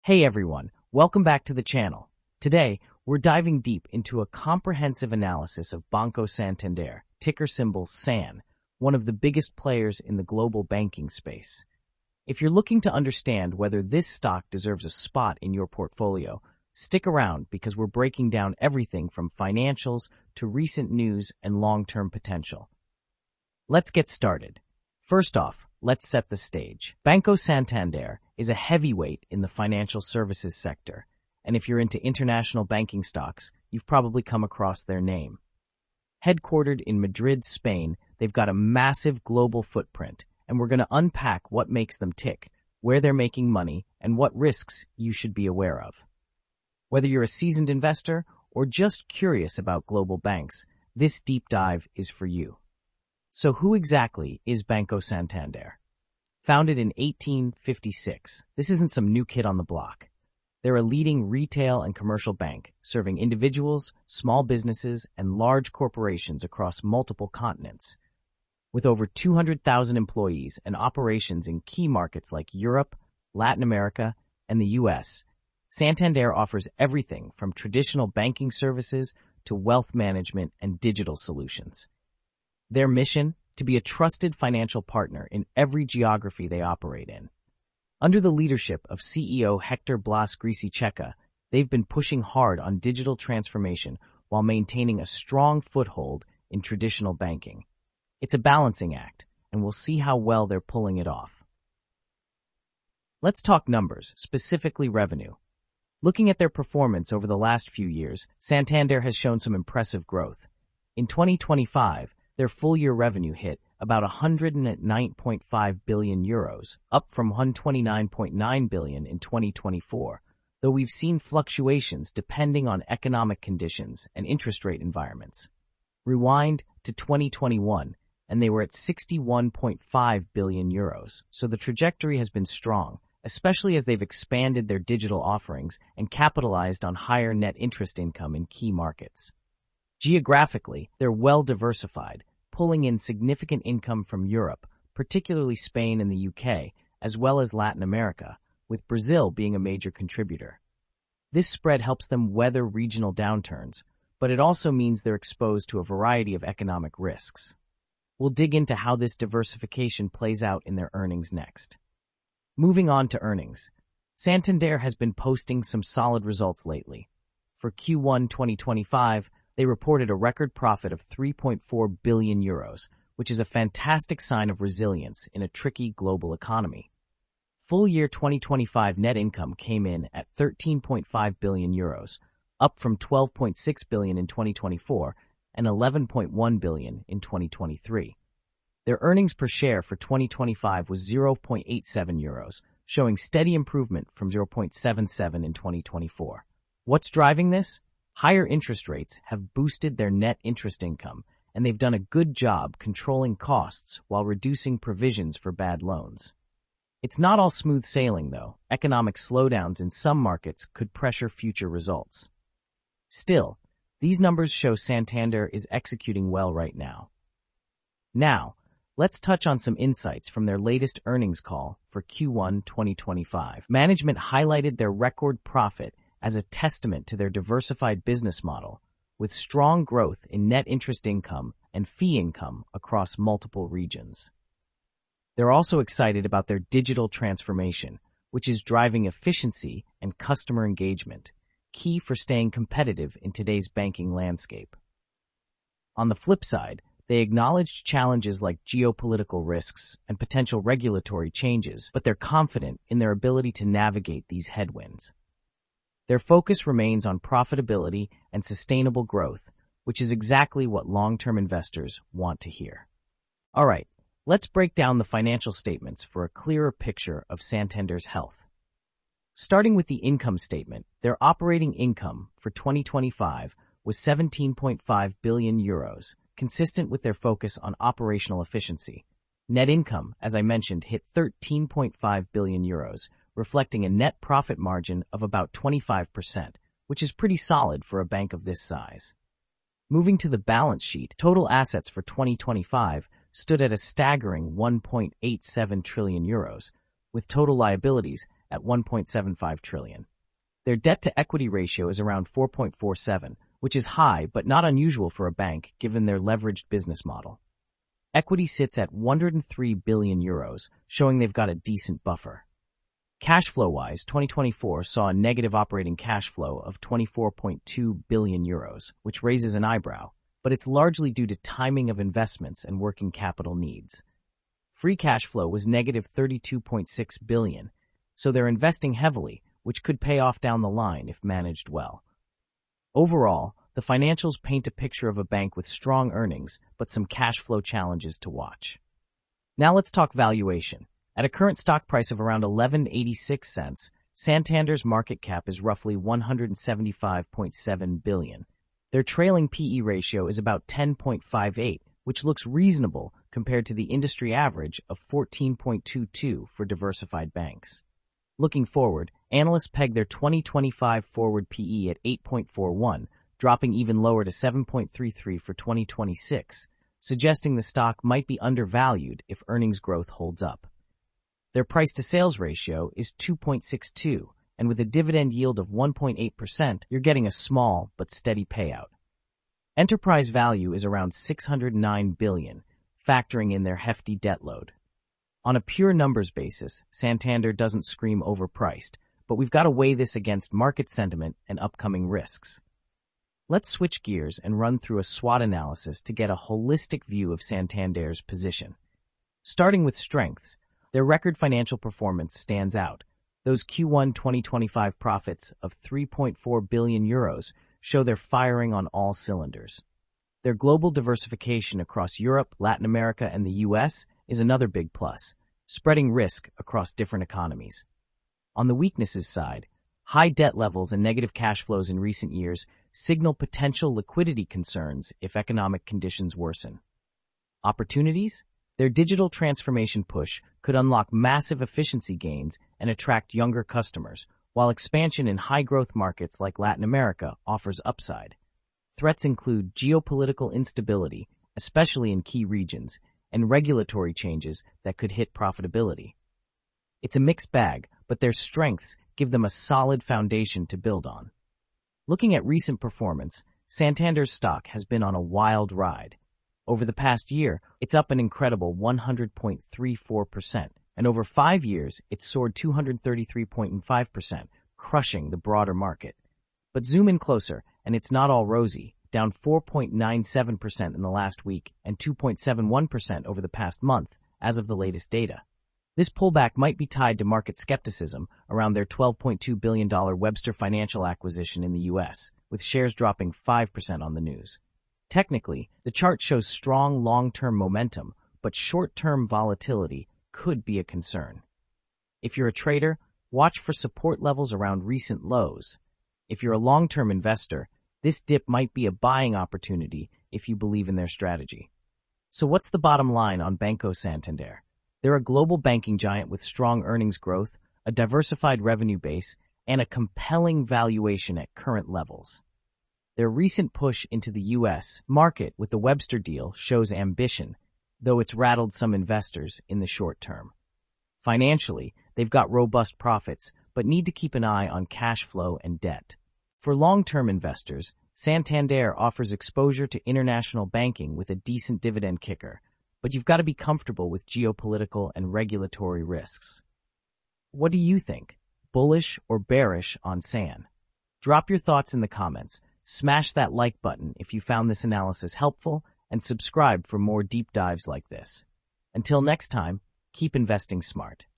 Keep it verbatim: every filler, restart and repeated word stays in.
Hey everyone, welcome back to the channel. Today, we're diving deep into a comprehensive analysis of Banco Santander, ticker symbol S A N, one of the biggest players in the global banking space. If you're looking to understand whether this stock deserves a spot in your portfolio, stick around because we're breaking down everything from financials to recent news and long-term potential. Let's get started. First off, let's set the stage. Banco Santander is a heavyweight in the financial services sector, and if you're into international banking stocks, you've probably come across their name. Headquartered in Madrid, Spain, they've got a massive global footprint, and we're going to unpack what makes them tick, where they're making money, and what risks you should be aware of. Whether you're a seasoned investor or just curious about global banks, this deep dive is for you. So who exactly is Banco Santander? Founded in eighteen fifty-six, this isn't some new kid on the block. They're a leading retail and commercial bank, serving individuals, small businesses, and large corporations across multiple continents. With over two hundred thousand employees and operations in key markets like Europe, Latin America, and the U S, Santander offers everything from traditional banking services to wealth management and digital solutions. Their mission? To be a trusted financial partner in every geography they operate in. Under the leadership of C E O Hector Blas Grisi-Checa, they've been pushing hard on digital transformation while maintaining a strong foothold in traditional banking. It's a balancing act, and we'll see how well they're pulling it off. Let's talk numbers, specifically revenue. Looking at their performance over the last few years, Santander has shown some impressive growth. In twenty twenty-five, their full-year revenue hit about one hundred nine point five billion euros, up from one hundred twenty-nine point nine billion in twenty twenty-four, though we've seen fluctuations depending on economic conditions and interest rate environments. Rewind to twenty twenty-one, and they were at sixty-one point five billion euros, so the trajectory has been strong, especially as they've expanded their digital offerings and capitalized on higher net interest income in key markets. Geographically, they're well diversified, pulling in significant income from Europe, particularly Spain and the U K, as well as Latin America, with Brazil being a major contributor. This spread helps them weather regional downturns, but it also means they're exposed to a variety of economic risks. We'll dig into how this diversification plays out in their earnings next. Moving on to earnings. Santander has been posting some solid results lately. For Q one twenty twenty-five, they reported a record profit of three point four billion euros, which is a fantastic sign of resilience in a tricky global economy. Full year twenty twenty-five net income came in at thirteen point five billion euros, up from twelve point six billion in twenty twenty-four and eleven point one billion in twenty twenty-three. Their earnings per share for twenty twenty-five was zero point eight seven euros, showing steady improvement from zero point seven seven in twenty twenty-four. What's driving this? Higher interest rates have boosted their net interest income, and they've done a good job controlling costs while reducing provisions for bad loans. It's not all smooth sailing, though. Economic slowdowns in some markets could pressure future results. Still, these numbers show Santander is executing well right now. Now, let's touch on some insights from their latest earnings call for Q one twenty twenty-five. Management highlighted their record profit as a testament to their diversified business model, with strong growth in net interest income and fee income across multiple regions. They're also excited about their digital transformation, which is driving efficiency and customer engagement, key for staying competitive in today's banking landscape. On the flip side, they acknowledged challenges like geopolitical risks and potential regulatory changes, but they're confident in their ability to navigate these headwinds. Their focus remains on profitability and sustainable growth, which is exactly what long-term investors want to hear. All right, let's break down the financial statements for a clearer picture of Santander's health. Starting with the income statement, their operating income for twenty twenty-five was seventeen point five billion euros, consistent with their focus on operational efficiency. Net income, as I mentioned, hit thirteen point five billion euros, reflecting a net profit margin of about twenty-five percent, which is pretty solid for a bank of this size. Moving to the balance sheet, total assets for twenty twenty-five stood at a staggering one point eight seven trillion euros, with total liabilities at one point seven five trillion dollars. Their debt-to-equity ratio is around four point four seven, which is high but not unusual for a bank given their leveraged business model. Equity sits at one hundred three billion euros, showing they've got a decent buffer. Cash flow-wise, twenty twenty-four saw a negative operating cash flow of twenty-four point two billion euros, which raises an eyebrow, but it's largely due to timing of investments and working capital needs. Free cash flow was negative thirty-two point six billion dollars, so they're investing heavily, which could pay off down the line if managed well. Overall, the financials paint a picture of a bank with strong earnings, but some cash flow challenges to watch. Now let's talk valuation. At a current stock price of around eleven dollars and eighty-six cents, Santander's market cap is roughly one hundred seventy-five point seven billion dollars. Their trailing P E ratio is about ten point five eight, which looks reasonable compared to the industry average of fourteen point two two for diversified banks. Looking forward, analysts peg their twenty twenty-five forward P E at eight point four one, dropping even lower to seven point three three for twenty twenty-six, suggesting the stock might be undervalued if earnings growth holds up. Their price-to-sales ratio is two point six two, and with a dividend yield of one point eight percent, you're getting a small but steady payout. Enterprise value is around six hundred nine billion dollars, factoring in their hefty debt load. On a pure numbers basis, Santander doesn't scream overpriced, but we've got to weigh this against market sentiment and upcoming risks. Let's switch gears and run through a SWOT analysis to get a holistic view of Santander's position. Starting with strengths, their record financial performance stands out. Those Q one twenty twenty-five profits of three point four billion euros show they're firing on all cylinders. Their global diversification across Europe, Latin America, and the U S is another big plus, spreading risk across different economies. On the weaknesses side, high debt levels and negative cash flows in recent years signal potential liquidity concerns if economic conditions worsen. Opportunities? Their digital transformation push could unlock massive efficiency gains and attract younger customers, while expansion in high-growth markets like Latin America offers upside. Threats include geopolitical instability, especially in key regions, and regulatory changes that could hit profitability. It's a mixed bag, but their strengths give them a solid foundation to build on. Looking at recent performance, Santander's stock has been on a wild ride. Over the past year, it's up an incredible one hundred point three four percent, and over five years, it's soared two hundred thirty-three point five percent, crushing the broader market. But zoom in closer, and it's not all rosy, down four point nine seven percent in the last week and two point seven one percent over the past month, as of the latest data. This pullback might be tied to market skepticism around their twelve point two billion dollars Webster Financial acquisition in the U S, with shares dropping five percent on the news. Technically, the chart shows strong long-term momentum, but short-term volatility could be a concern. If you're a trader, watch for support levels around recent lows. If you're a long-term investor, this dip might be a buying opportunity if you believe in their strategy. So what's the bottom line on Banco Santander? They're a global banking giant with strong earnings growth, a diversified revenue base, and a compelling valuation at current levels. Their recent push into the U S market with the Webster deal shows ambition, though it's rattled some investors in the short term. Financially, they've got robust profits, but need to keep an eye on cash flow and debt. For long-term investors, Santander offers exposure to international banking with a decent dividend kicker, but you've got to be comfortable with geopolitical and regulatory risks. What do you think? Bullish or bearish on San? Drop your thoughts in the comments. Smash that like button if you found this analysis helpful, and subscribe for more deep dives like this. Until next time, keep investing smart.